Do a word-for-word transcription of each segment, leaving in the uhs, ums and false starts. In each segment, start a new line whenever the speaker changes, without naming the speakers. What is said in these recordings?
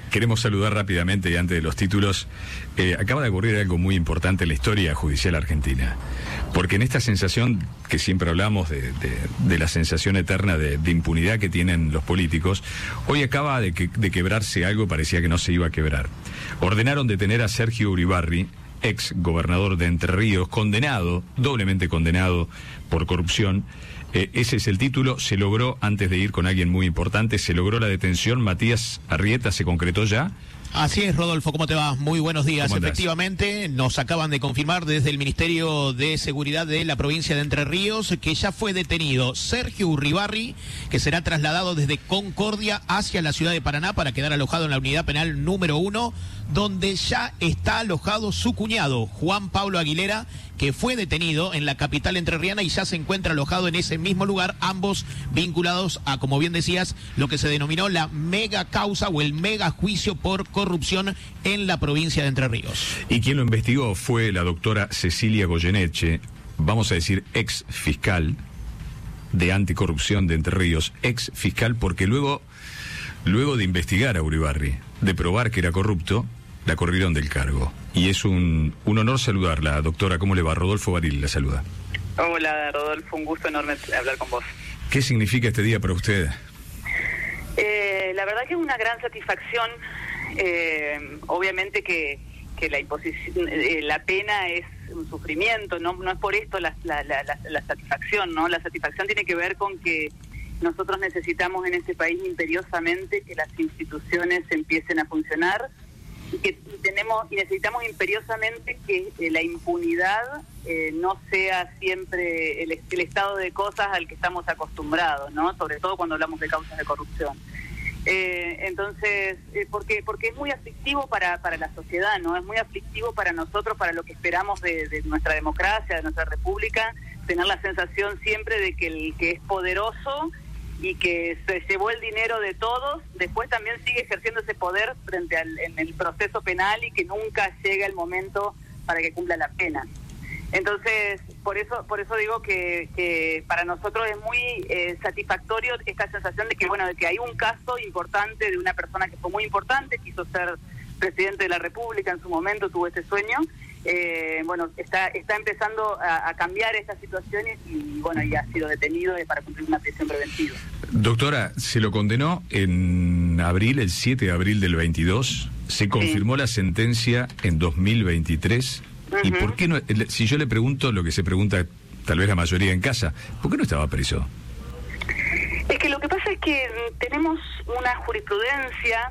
Queremos saludar rápidamente y antes de los títulos. Eh, acaba de ocurrir algo muy importante en la historia judicial argentina. Porque en esta sensación que siempre hablamos de, de, de la sensación eterna de, de impunidad que tienen los políticos, hoy acaba de, que, de quebrarse algo, parecía que no se iba a quebrar. Ordenaron detener a Sergio Uribarri, ex gobernador de Entre Ríos, condenado, doblemente condenado por corrupción. Eh, ese es el título. Se logró, antes de ir con alguien muy importante, se logró la detención. Matías Arrieta, ¿se concretó ya?
Así es, Rodolfo, ¿cómo te va? Muy buenos días. Efectivamente, nos acaban de confirmar desde el Ministerio de Seguridad de la provincia de Entre Ríos que ya fue detenido Sergio Uribarri, que será trasladado desde Concordia hacia la ciudad de Paraná para quedar alojado en la unidad penal número uno, donde ya está alojado su cuñado, Juan Pablo Aguilera, que fue detenido en la capital entrerriana y ya se encuentra alojado en ese mismo lugar, ambos vinculados a, como bien decías, lo que se denominó la mega causa o el mega juicio por corrupción en la provincia de Entre Ríos.
Y quien lo investigó fue la doctora Cecilia Goyeneche, vamos a decir ex fiscal de anticorrupción de Entre Ríos, ex fiscal porque luego, luego de investigar a Uribarri, de probar que era corrupto, la corrieron del cargo. Y es un, un honor saludarla, doctora. ¿Cómo le va? Rodolfo Baril la saluda.
Hola, Rodolfo, un gusto enorme hablar con vos.
¿Qué significa este día para usted?
Eh, la verdad que es una gran satisfacción. Eh, obviamente que, que la imposición, eh, la pena es un sufrimiento, no, no es por esto la, la, la, la, la satisfacción, ¿no? La satisfacción tiene que ver con que nosotros necesitamos en este país imperiosamente que las instituciones empiecen a funcionar y que y tenemos y necesitamos imperiosamente que eh, la impunidad eh, no sea siempre el, el estado de cosas al que estamos acostumbrados, ¿no? Sobre todo cuando hablamos de causas de corrupción. Eh, entonces, eh, porque porque es muy aflictivo para, para la sociedad, ¿no? Es muy aflictivo para nosotros, para lo que esperamos de, de nuestra democracia, de nuestra república, tener la sensación siempre de que el que es poderoso y que se llevó el dinero de todos, después también sigue ejerciendo ese poder frente al en el proceso penal y que nunca llega el momento para que cumpla la pena. Entonces, por eso por eso digo que, que para nosotros es muy eh, satisfactorio esta sensación de que, bueno, de que hay un caso importante de una persona que fue muy importante, quiso ser presidente de la República en su momento, tuvo ese sueño. Eh, bueno, está está empezando a, a cambiar estas situaciones y bueno, ya ha sido detenido para cumplir una prisión preventiva.
Doctora, se lo condenó en abril, el siete de abril del veintidós, se confirmó sí. La sentencia en dos mil veintitrés. Uh-huh. ¿Y por qué no? Si yo le pregunto lo que se pregunta tal vez la mayoría en casa, ¿por qué no estaba preso?
Es que lo que pasa es que tenemos una jurisprudencia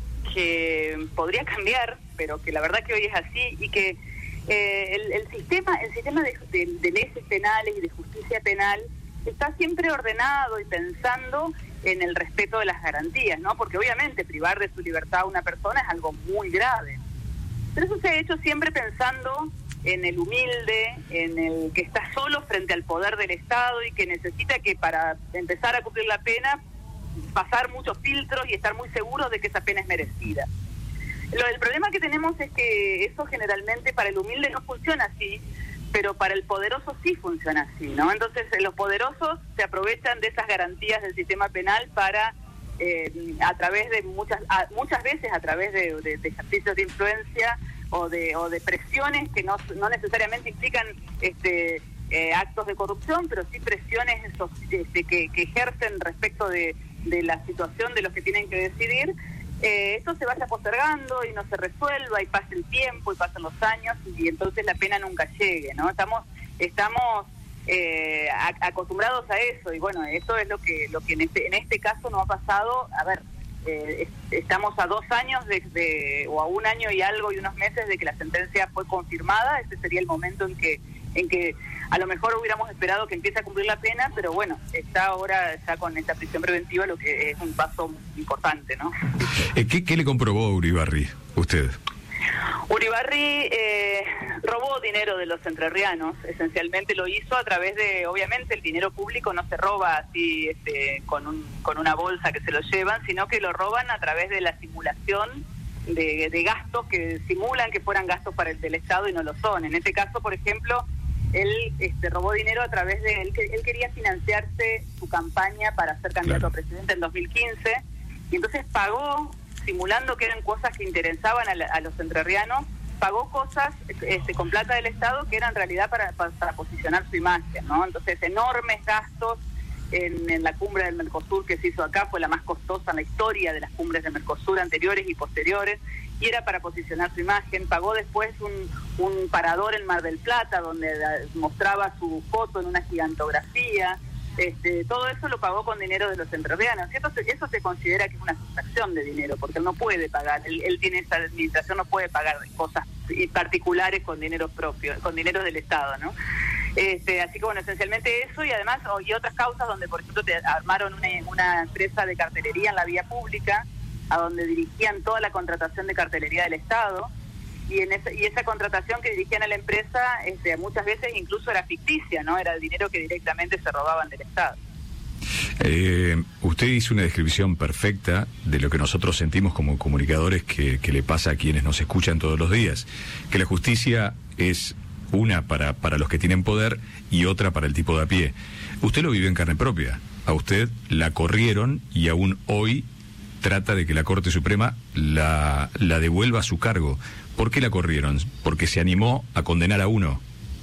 que podría cambiar, pero que la verdad que hoy es así y que eh, el, el sistema el sistema de, de, de leyes penales y de justicia penal está siempre ordenado y pensando en el respeto de las garantías, ¿no? Porque obviamente privar de su libertad a una persona es algo muy grave. Pero eso se ha hecho siempre pensando en el humilde, en el que está solo frente al poder del Estado y que necesita que para empezar a cumplir la pena pasar muchos filtros y estar muy seguros de que esa pena es merecida. Lo, el problema que tenemos es que eso generalmente para el humilde no funciona así, pero para el poderoso sí funciona así, ¿no? Entonces eh, los poderosos se aprovechan de esas garantías del sistema penal para, eh, a través de muchas a, muchas veces a través de, de, de ejercicios de influencia o de o de presiones que no, no necesariamente implican este eh, actos de corrupción, pero sí presiones esos, este, que, que ejercen respecto de de la situación de los que tienen que decidir, eh, esto se vaya postergando y no se resuelva y pase el tiempo y pasen los años y entonces la pena nunca llegue, ¿no? Estamos estamos eh, a, acostumbrados a eso y bueno, eso es lo que lo que en este en este caso no ha pasado. A ver, eh, estamos a dos años de, de o a un año y algo y unos meses de que la sentencia fue confirmada. Ese sería el momento en que en que a lo mejor hubiéramos esperado que empiece a cumplir la pena, pero bueno, está ahora ya con esta prisión preventiva, lo que es un paso importante, ¿no?
¿Qué, qué le comprobó a Uribarri, usted?
Uribarri eh, robó dinero de los entrerrianos, esencialmente lo hizo a través de, obviamente el dinero público no se roba así este, con, un, con una bolsa que se lo llevan, sino que lo roban a través de la simulación de, de gastos que simulan que fueran gastos para el del Estado y no lo son. En este caso, por ejemplo, él este, robó dinero a través de... Él, él quería financiarse su campaña para ser candidato claro. a presidente en dos mil quince, y entonces pagó simulando que eran cosas que interesaban a, la, a los entrerrianos, pagó cosas este, con plata del Estado que eran en realidad para, para, para posicionar su imagen, ¿no? Entonces, enormes gastos en, en la cumbre del Mercosur que se hizo acá, fue la más costosa en la historia de las cumbres del Mercosur anteriores y posteriores, y era para posicionar su imagen. Pagó después un, un parador en Mar del Plata, donde mostraba su foto en una gigantografía. Este, todo eso lo pagó con dinero de los entrerrianos. Eso se, eso se considera que es una sustracción de dinero, porque él no puede pagar, él, él tiene esa administración, no puede pagar cosas particulares con dinero propio, con dinero del Estado, ¿no? Este, así que bueno, esencialmente eso, y además oh, y otras causas donde, por ejemplo, te armaron una, una empresa de cartelería en la vía pública, a donde dirigían toda la contratación de cartelería del Estado, y en esa, y esa contratación que dirigían a la empresa este, muchas veces incluso era ficticia, ¿no? Era el dinero que directamente se robaban del Estado.
Eh, usted hizo una descripción perfecta de lo que nosotros sentimos como comunicadores que, que le pasa a quienes nos escuchan todos los días, que la justicia es una para, para los que tienen poder y otra para el tipo de a pie. Usted lo vive en carne propia, a usted la corrieron y aún hoy trata de que la Corte Suprema la, la devuelva a su cargo. ¿Por qué la corrieron? Porque se animó a condenar a uno.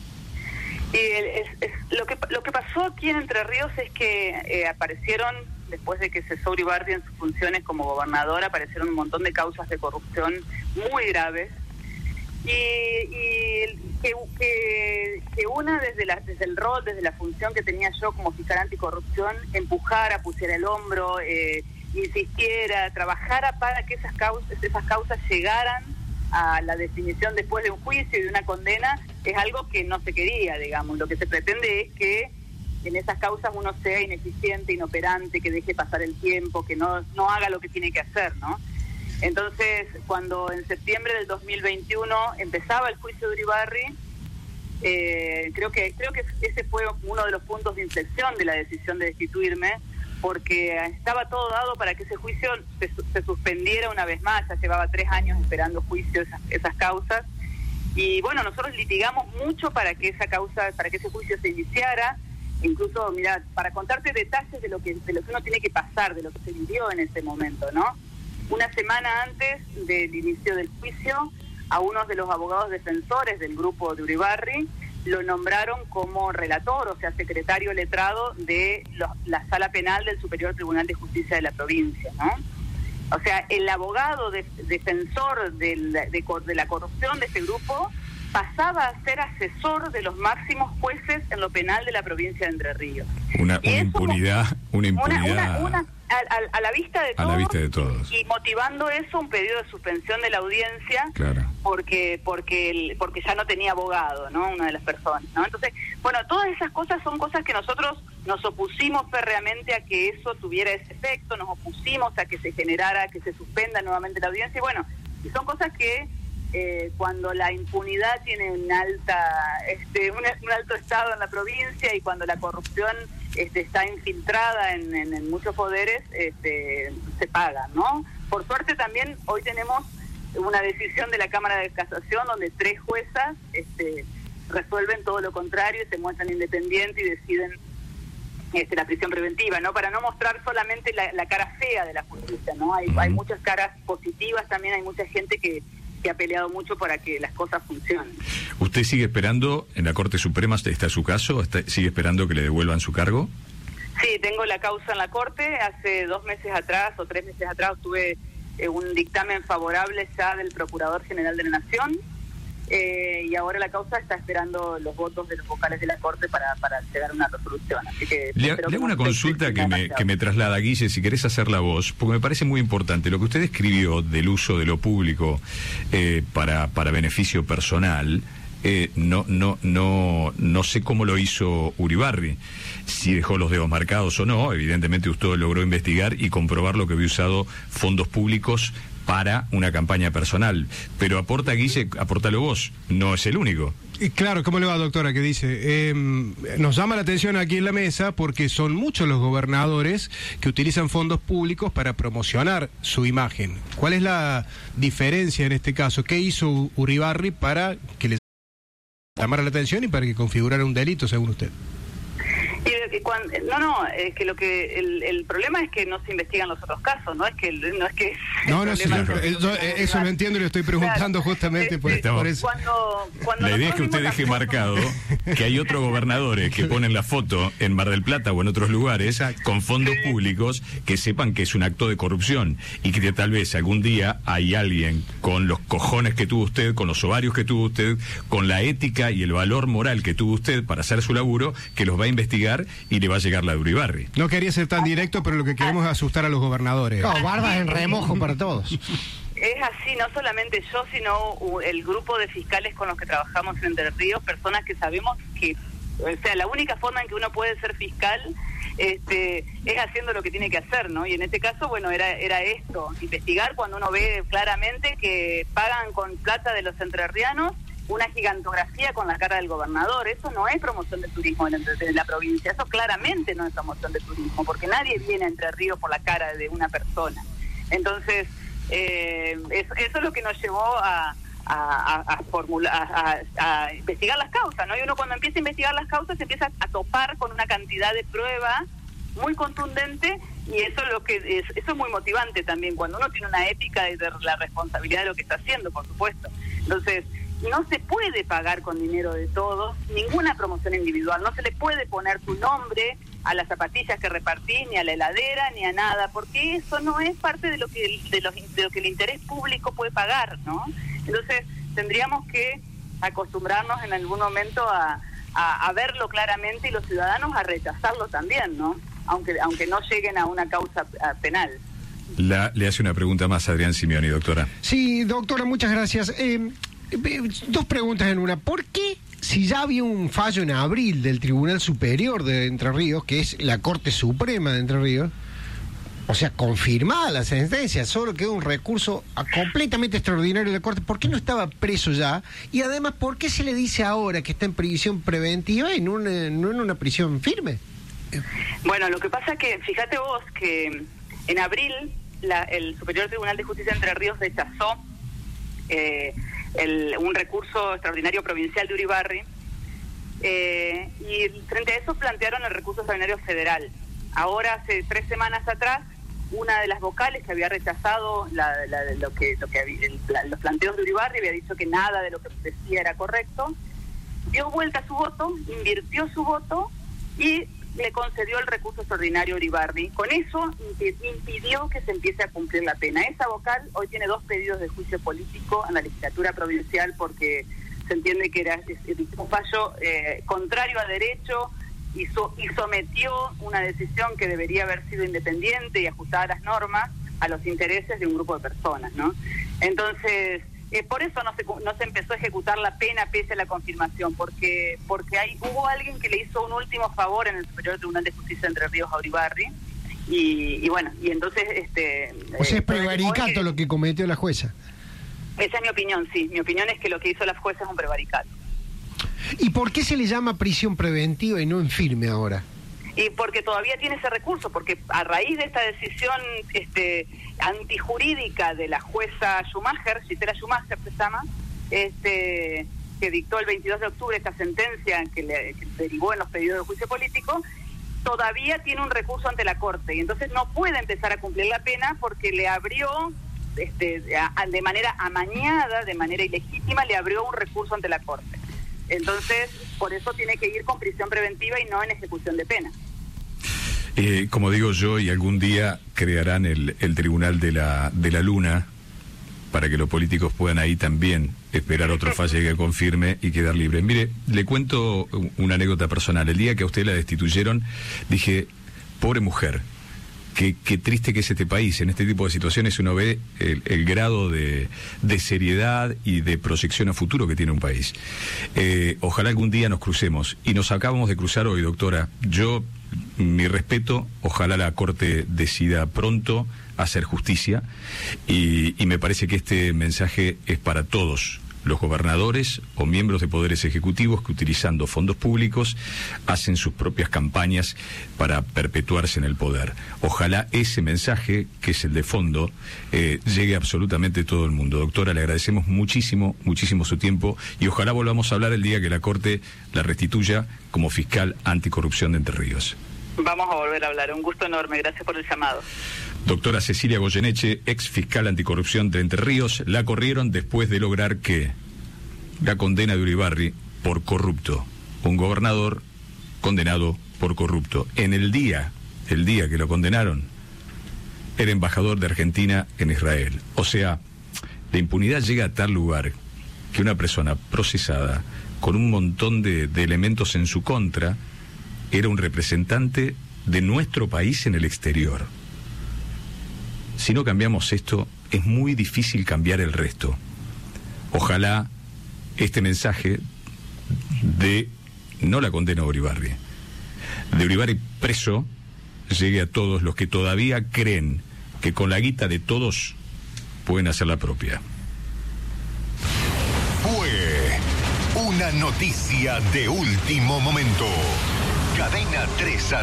Y el, es, es, lo que lo que pasó aquí en Entre Ríos es que eh, aparecieron, después de que cesó Uribarri en sus funciones como gobernador, aparecieron un montón de causas de corrupción muy graves, y, y que, que, que una desde, la, desde el rol, desde la función que tenía yo como fiscal anticorrupción, empujara, pusiera el hombro, eh, insistiera, trabajara para que esas causas, esas causas llegaran a la definición después de un juicio y de una condena, es algo que no se quería, digamos. Lo que se pretende es que en esas causas uno sea ineficiente, inoperante, que deje pasar el tiempo, que no, no haga lo que tiene que hacer, ¿no? Entonces, cuando en septiembre del dos mil veintiuno empezaba el juicio de Uribarri, eh, creo que creo que ese fue uno de los puntos de inflexión de la decisión de destituirme, porque estaba todo dado para que ese juicio se, se suspendiera una vez más. Ya llevaba tres años esperando juicio esas, esas causas, y bueno, nosotros litigamos mucho para que esa causa, para que ese juicio se iniciara. Incluso, mira, para contarte detalles de lo que de lo que uno tiene que pasar, de lo que se vivió en ese momento, ¿no? Una semana antes del inicio del juicio, a uno de los abogados defensores del grupo de Uribarri lo nombraron como relator, o sea, secretario letrado de los, la Sala Penal del Superior Tribunal de Justicia de la provincia, ¿no? O sea, el abogado de, defensor de la, de, de la corrupción de este grupo pasaba a ser asesor de los máximos jueces en lo penal de la provincia de Entre Ríos.
Una, una impunidad, una impunidad...
Una, una, una, a, a, a la vista de
todos, a la vista de todos.
Y motivando eso un pedido de suspensión de la audiencia,
claro,
porque porque el, porque ya no tenía abogado, ¿no? Una de las personas, ¿no? Entonces, bueno, todas esas cosas son cosas que nosotros nos opusimos férreamente a que eso tuviera ese efecto, nos opusimos a que se generara, que se suspenda nuevamente la audiencia, y bueno, y son cosas que eh, cuando la impunidad tiene un alta este un, un alto estado en la provincia, y cuando la corrupción este, está infiltrada en, en, en muchos poderes, este, se paga, ¿no? Por suerte también hoy tenemos una decisión de la Cámara de Casación donde tres juezas este, resuelven todo lo contrario y se muestran independientes y deciden este, la prisión preventiva, ¿no? Para no mostrar solamente la, la cara fea de la justicia, ¿no? Hay, uh-huh. hay muchas caras positivas también, hay mucha gente que que ha peleado mucho para que las cosas funcionen.
¿Usted sigue esperando en la Corte Suprema, está su caso, está, sigue esperando que le devuelvan su cargo?
Sí, tengo la causa en la Corte. Hace dos meses atrás o tres meses atrás tuve eh, un dictamen favorable ya del Procurador General de la Nación, eh, y ahora la causa está esperando los votos de los vocales de la Corte para, para llegar a una resolución. Así que
le, le hago una consulta que me, que me traslada, Guille, si querés hacerla vos, porque me parece muy importante. Lo que usted escribió del uso de lo público eh, para, para beneficio personal, eh, no, no, no, no sé cómo lo hizo Uribarri, si dejó los dedos marcados o no. Evidentemente usted logró investigar y comprobar lo que había usado fondos públicos para una campaña personal, pero aporta, Guille, aportalo vos, no es el único.
Y claro, ¿cómo le va, doctora? ¿Qué dice? Eh, nos llama la atención aquí en la mesa porque son muchos los gobernadores que utilizan fondos públicos para promocionar su imagen. ¿Cuál es la diferencia en este caso? ¿Qué hizo Uribarri para que les llamara la atención y para que configurara un delito, según usted?
Y que cuando, no, no, es que lo que el, el problema es que no se investigan los otros casos, no es que no es que
no, no, sí, no, no, yo, eso lo entiendo y lo estoy preguntando, claro, justamente por, este, por eso.
Cuando, cuando
la idea es que usted deje marcado que hay otros gobernadores que ponen la foto en Mar del Plata o en otros lugares, exacto, con fondos sí. públicos, que sepan que es un acto de corrupción y que tal vez algún día hay alguien con los cojones que tuvo usted, con los ovarios que tuvo usted, con la ética y el valor moral que tuvo usted para hacer su laburo, que los va a investigar y le va a llegar la de Uribarri.
No quería ser tan directo, pero lo que queremos es asustar a los gobernadores.
No, barbas en remojo para todos.
Es así, no solamente yo, sino el grupo de fiscales con los que trabajamos en Entre Ríos, personas que sabemos que, o sea, la única forma en que uno puede ser fiscal este, es haciendo lo que tiene que hacer, ¿no? Y en este caso, bueno, era era esto, investigar cuando uno ve claramente que pagan con plata de los entrerrianos una gigantografía con la cara del gobernador. Eso no es promoción de turismo en, en la provincia, eso claramente no es promoción de turismo, porque nadie viene a Entre Ríos por la cara de una persona. Entonces, eh, eso, eso es lo que nos llevó a, a, a, a, formular, a, a, a investigar las causas, ¿no? Y uno cuando empieza a investigar las causas se empieza a topar con una cantidad de pruebas muy contundente, y eso es lo que es, eso es muy motivante también, cuando uno tiene una ética de la responsabilidad de lo que está haciendo, por supuesto. Entonces, no se puede pagar con dinero de todos ninguna promoción individual, no se le puede poner tu nombre a las zapatillas que repartís, ni a la heladera, ni a nada, porque eso no es parte de lo que de, los, de lo que el interés público puede pagar, ¿no? Entonces tendríamos que acostumbrarnos en algún momento a, a, a verlo claramente, y los ciudadanos a rechazarlo también, ¿no? Aunque aunque no lleguen a una causa penal.
La, le hace una pregunta más Adrián Simeoni, doctora.
Sí, doctora, muchas gracias. Eh, Dos preguntas en una. ¿Por qué, si ya había un fallo en abril del Tribunal Superior de Entre Ríos, que es la Corte Suprema de Entre Ríos, o sea, confirmada la sentencia, solo quedó un recurso completamente extraordinario de la Corte, ¿por qué no estaba preso ya? Y además, ¿por qué se le dice ahora que está en prisión preventiva y no, una, no en una prisión firme?
Bueno, lo que pasa es que, fíjate vos, que en abril la, el Superior Tribunal de Justicia de Entre Ríos rechazó eh, El, un recurso extraordinario provincial de Uribarri, eh, y frente a eso plantearon el recurso extraordinario federal. Ahora, hace tres semanas atrás, una de las vocales que había rechazado la, la, lo que, lo que había, el, la, los planteos de Uribarri, había dicho que nada de lo que decía era correcto, dio vuelta a su voto, invirtió su voto y le concedió el recurso extraordinario a Uribarri. Con eso impidió que se empiece a cumplir la pena. Esa vocal hoy tiene dos pedidos de juicio político en la legislatura provincial, porque se entiende que era un fallo eh, contrario a derecho, y, so, y sometió una decisión que debería haber sido independiente y ajustada a las normas a los intereses de un grupo de personas, ¿no? Entonces, Eh, por eso no se no se empezó a ejecutar la pena pese a la confirmación, porque porque hay hubo alguien que le hizo un último favor en el Superior Tribunal de Justicia de Entre Ríos a Uribarri, y, y bueno, y entonces este
o sea, es prevaricato que, lo que cometió la jueza.
Esa es mi opinión, sí, mi opinión es que lo que hizo la jueza es un prevaricato.
¿Y por qué se le llama prisión preventiva y no en firme ahora?
Y porque todavía tiene ese recurso, porque a raíz de esta decisión este antijurídica de la jueza Schumacher, Gisela Schumacher se llama, este que dictó el veintidós de octubre esta sentencia que le que derivó en los pedidos de juicio político, todavía tiene un recurso ante la Corte, y entonces no puede empezar a cumplir la pena porque le abrió este a, de manera amañada, de manera ilegítima, le abrió un recurso ante la Corte. Entonces, por eso tiene que ir con prisión preventiva y no en ejecución de pena.
Eh, como digo yo, y algún día crearán el, el Tribunal de la, de la Luna, para que los políticos puedan ahí también esperar otro fallo que confirme y quedar libre. Mire, le cuento una anécdota personal. El día que a usted la destituyeron, dije, pobre mujer. Qué, qué triste que es este país. En este tipo de situaciones uno ve el, el grado de, de seriedad y de proyección a futuro que tiene un país. Eh, ojalá algún día nos crucemos. Y nos acabamos de cruzar hoy, doctora. Yo, mi respeto, ojalá la Corte decida pronto hacer justicia. Y, y me parece que este mensaje es para todos los gobernadores o miembros de poderes ejecutivos que utilizando fondos públicos hacen sus propias campañas para perpetuarse en el poder. Ojalá ese mensaje, que es el de fondo, eh, llegue a absolutamente todo el mundo. Doctora, le agradecemos muchísimo, muchísimo su tiempo y ojalá volvamos a hablar el día que la Corte la restituya como fiscal anticorrupción de Entre Ríos.
Vamos a volver a hablar. Un gusto enorme. Gracias por el llamado.
Doctora Cecilia Goyeneche, ex fiscal anticorrupción de Entre Ríos, la corrieron después de lograr que la condena de Uribarri por corrupto. Un gobernador condenado por corrupto. En el día, el día que lo condenaron, era embajador de Argentina en Israel. O sea, la impunidad llega a tal lugar que una persona procesada con un montón de, de elementos en su contra era un representante de nuestro país en el exterior. Si no cambiamos esto, es muy difícil cambiar el resto. Ojalá este mensaje de, no la condena a Uribarri, de Uribarri preso, llegue a todos los que todavía creen que con la guita de todos pueden hacer la propia.
Fue una noticia de último momento. Cadena tres.